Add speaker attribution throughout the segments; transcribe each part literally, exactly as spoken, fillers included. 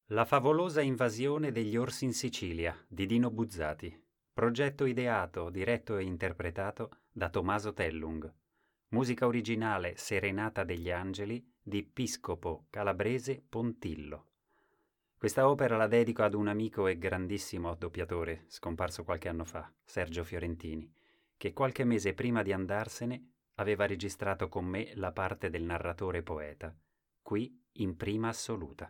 Speaker 1: La favolosa invasione degli orsi in Sicilia di Dino Buzzati. Progetto ideato, diretto e interpretato da Tommaso Tellung. Musica originale Serenata degli Angeli di Piscopo Calabrese Pontillo. Questa opera la dedico ad un amico e grandissimo doppiatore, scomparso qualche anno fa, Sergio Fiorentini, che qualche mese prima di andarsene aveva registrato con me la parte del narratore poeta, qui in prima assoluta.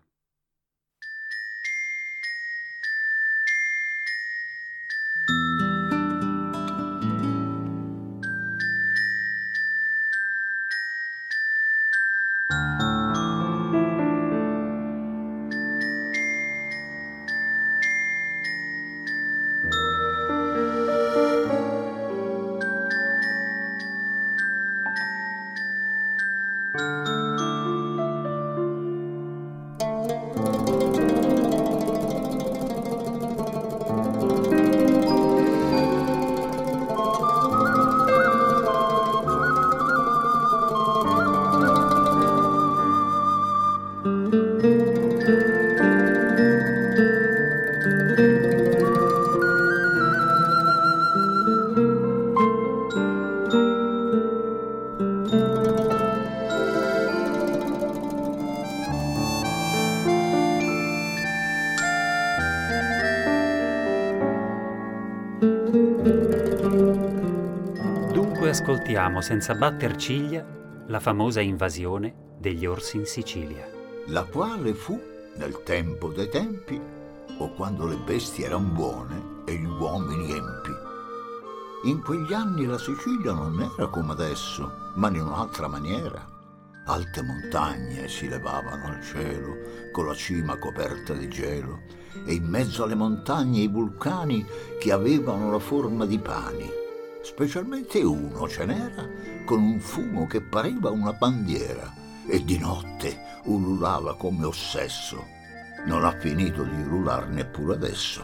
Speaker 1: Dunque ascoltiamo senza batter ciglia la famosa invasione degli orsi in Sicilia.
Speaker 2: La quale fu nel tempo dei tempi, o quando le bestie eran buone e gli uomini empi. In quegli anni la Sicilia non era come adesso, ma in un'altra maniera. Alte montagne si levavano al cielo, con la cima coperta di gelo, e in mezzo alle montagne i vulcani che avevano la forma di pani. Specialmente uno ce n'era con un fumo che pareva una bandiera e di notte ululava come ossesso. Non ha finito di ulular neppure adesso.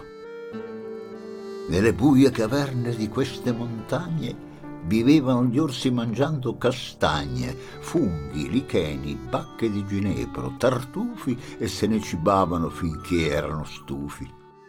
Speaker 2: Nelle buie caverne di queste montagne vivevano gli orsi mangiando castagne, funghi, licheni, bacche di ginepro, tartufi e se ne cibavano finché erano stufi.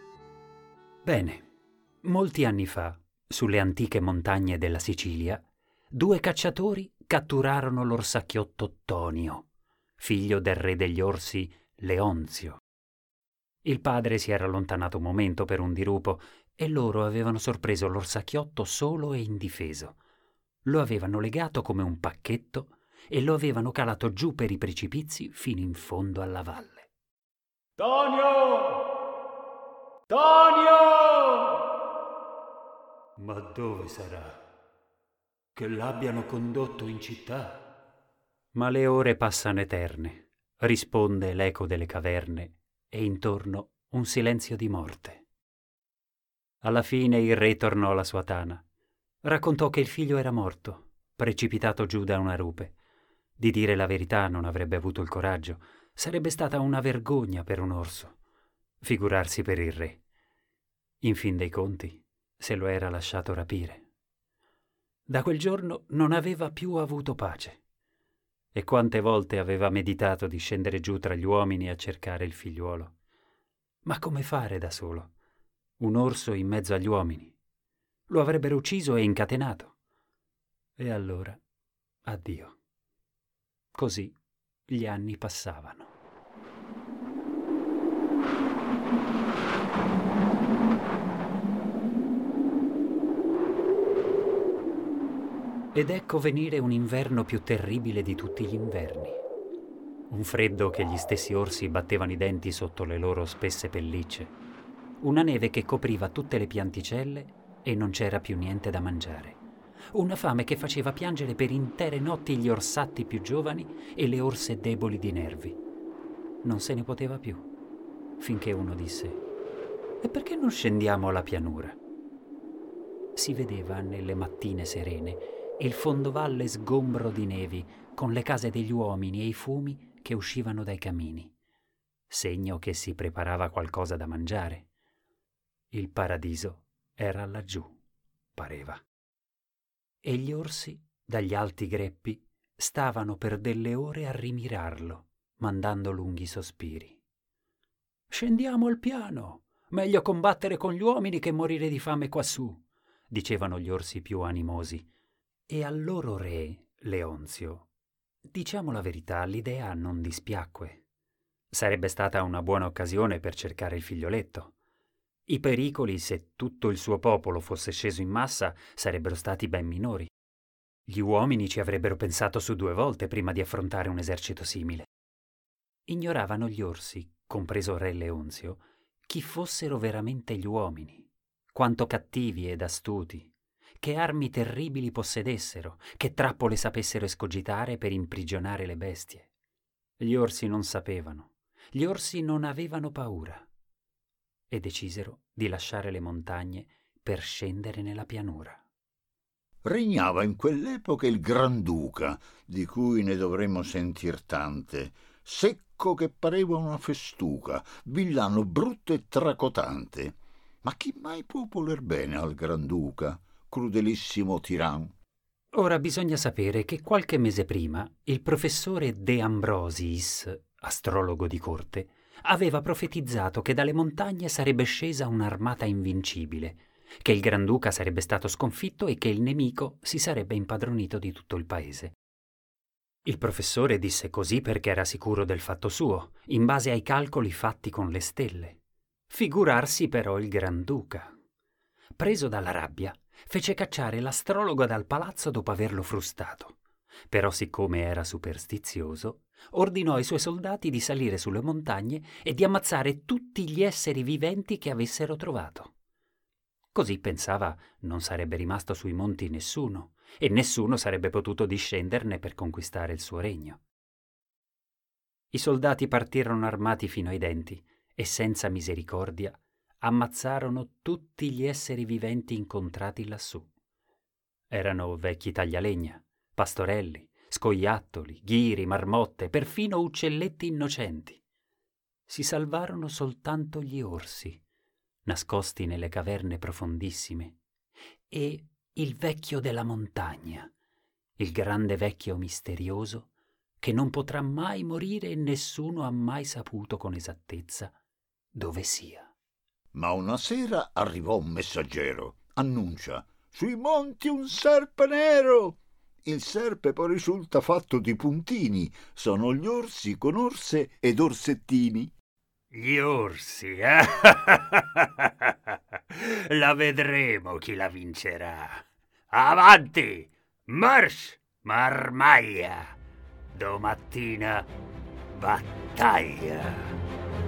Speaker 1: Bene, molti anni fa, sulle antiche montagne della Sicilia, due cacciatori catturarono l'orsacchiotto Tonio, figlio del re degli orsi Leonzio. Il padre si era allontanato un momento per un dirupo e loro avevano sorpreso l'orsacchiotto solo e indifeso. Lo avevano legato come un pacchetto e lo avevano calato giù per i precipizi fino in fondo alla valle.
Speaker 3: Tonio! Tonio!
Speaker 4: Ma dove sarà? Che l'abbiano condotto in città?
Speaker 1: Ma le ore passano eterne, risponde l'eco delle caverne, e intorno un silenzio di morte. Alla fine il re tornò alla sua tana. Raccontò che il figlio era morto, precipitato giù da una rupe. Di dire la verità non avrebbe avuto il coraggio. Sarebbe stata una vergogna per un orso. Figurarsi per il re. In fin dei conti, se lo era lasciato rapire. Da quel giorno non aveva più avuto pace. E quante volte aveva meditato di scendere giù tra gli uomini a cercare il figliuolo. Ma come fare da solo? Un orso in mezzo agli uomini. Lo avrebbero ucciso e incatenato. E allora, addio. Così gli anni passavano. Ed ecco venire un inverno più terribile di tutti gli inverni. Un freddo che gli stessi orsi battevano i denti sotto le loro spesse pellicce. Una neve che copriva tutte le pianticelle e non c'era più niente da mangiare. Una fame che faceva piangere per intere notti gli orsatti più giovani e le orse deboli di nervi. Non se ne poteva più, finché uno disse: «E perché non scendiamo alla pianura?» Si vedeva nelle mattine serene il fondovalle sgombro di nevi, con le case degli uomini e i fumi che uscivano dai camini, segno che si preparava qualcosa da mangiare. Il paradiso era laggiù, pareva. E gli orsi, dagli alti greppi, stavano per delle ore a rimirarlo, mandando lunghi sospiri. «Scendiamo al piano. Meglio combattere con gli uomini che morire di fame quassù», dicevano gli orsi più animosi. E al loro re, Leonzio, diciamo la verità, l'idea non dispiacque. Sarebbe stata una buona occasione per cercare il figlioletto. I pericoli, se tutto il suo popolo fosse sceso in massa, sarebbero stati ben minori. Gli uomini ci avrebbero pensato su due volte prima di affrontare un esercito simile. Ignoravano gli orsi, compreso re Leonzio, chi fossero veramente gli uomini, quanto cattivi ed astuti, che armi terribili possedessero, che trappole sapessero escogitare per imprigionare le bestie. Gli orsi non sapevano, gli orsi non avevano paura e decisero di lasciare le montagne per scendere nella pianura.
Speaker 2: Regnava in quell'epoca il Granduca, di cui ne dovremmo sentir tante, secco che pareva una festuca, villano brutto e tracotante. Ma chi mai può voler bene al Granduca, crudelissimo tiran?
Speaker 1: Ora bisogna sapere che qualche mese prima il professore De Ambrosiis, astrologo di corte, aveva profetizzato che dalle montagne sarebbe scesa un'armata invincibile, che il Granduca sarebbe stato sconfitto e che il nemico si sarebbe impadronito di tutto il paese. Il professore disse così perché era sicuro del fatto suo, in base ai calcoli fatti con le stelle. Figurarsi però il Granduca. Preso dalla rabbia, fece cacciare l'astrologo dal palazzo dopo averlo frustato. Però siccome era superstizioso, ordinò ai suoi soldati di salire sulle montagne e di ammazzare tutti gli esseri viventi che avessero trovato. Così pensava non sarebbe rimasto sui monti nessuno e nessuno sarebbe potuto discenderne per conquistare il suo regno. I soldati partirono armati fino ai denti e senza misericordia ammazzarono tutti gli esseri viventi incontrati lassù. Erano vecchi taglialegna, pastorelli, scoiattoli, ghiri, marmotte, perfino uccelletti innocenti. Si salvarono soltanto gli orsi, nascosti nelle caverne profondissime, e il vecchio della montagna, il grande vecchio misterioso che non potrà mai morire e nessuno ha mai saputo con esattezza dove sia.
Speaker 2: Ma una sera arrivò un messaggero, annuncia: «Sui monti un serpe nero!» Il serpe poi risulta fatto di puntini, sono gli orsi con orse ed orsettini.
Speaker 4: Gli orsi, eh? La vedremo chi la vincerà. Avanti, march, marmaglia. Domattina, battaglia.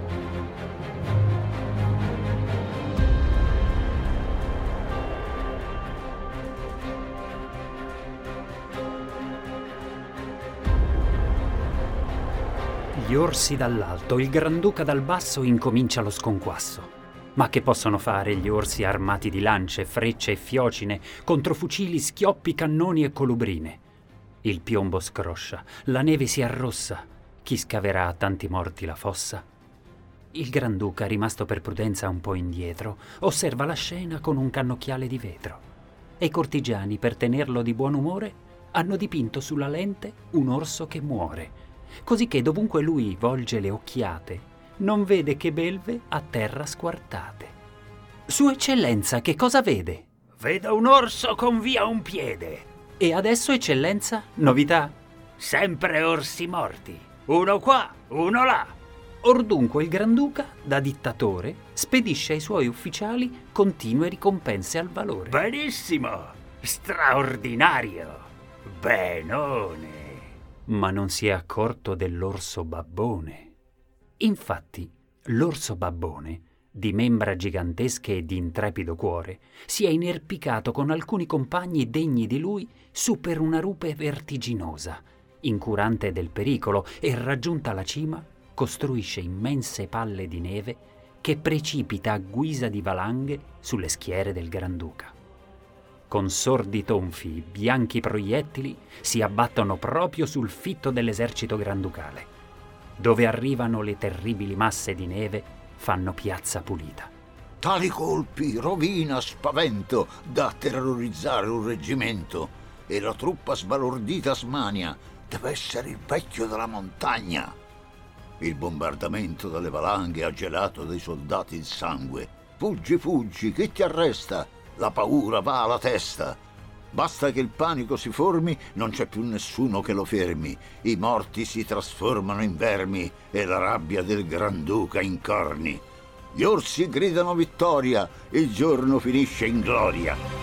Speaker 1: Gli orsi dall'alto, il Granduca dal basso incomincia lo sconquasso. Ma che possono fare gli orsi armati di lance, frecce e fiocine contro fucili, schioppi, cannoni e colubrine? Il piombo scroscia, la neve si arrossa. Chi scaverà a tanti morti la fossa? Il Granduca, rimasto per prudenza un po' indietro, osserva la scena con un cannocchiale di vetro. E i cortigiani, per tenerlo di buon umore, hanno dipinto sulla lente un orso che muore, così che dovunque lui volge le occhiate non vede che belve a terra squartate. Sua Eccellenza, che cosa vede?
Speaker 4: Vedo un orso con via un piede.
Speaker 1: E adesso, Eccellenza, novità?
Speaker 4: Sempre orsi morti, uno qua, uno là.
Speaker 1: Ordunque il Granduca, da dittatore, spedisce ai suoi ufficiali continue ricompense al valore.
Speaker 4: Benissimo, straordinario, benone.
Speaker 1: Ma non si è accorto dell'orso babbone. Infatti, l'orso babbone, di membra gigantesche e di intrepido cuore, si è inerpicato con alcuni compagni degni di lui su per una rupe vertiginosa, incurante del pericolo, e raggiunta la cima, costruisce immense palle di neve che precipita a guisa di valanghe sulle schiere del Granduca. Con sordi tonfi, bianchi proiettili si abbattono proprio sul fitto dell'esercito granducale. Dove arrivano le terribili masse di neve, fanno piazza pulita.
Speaker 2: Tali colpi, rovina, spavento, da terrorizzare un reggimento, e la truppa sbalordita smania. Deve essere il vecchio della montagna. Il bombardamento delle valanghe ha gelato dei soldati il sangue. Fuggi, fuggi, chi ti arresta? La paura va alla testa. Basta che il panico si formi, non c'è più nessuno che lo fermi. I morti si trasformano in vermi e la rabbia del Granduca in corni. Gli orsi gridano vittoria, il giorno finisce in gloria.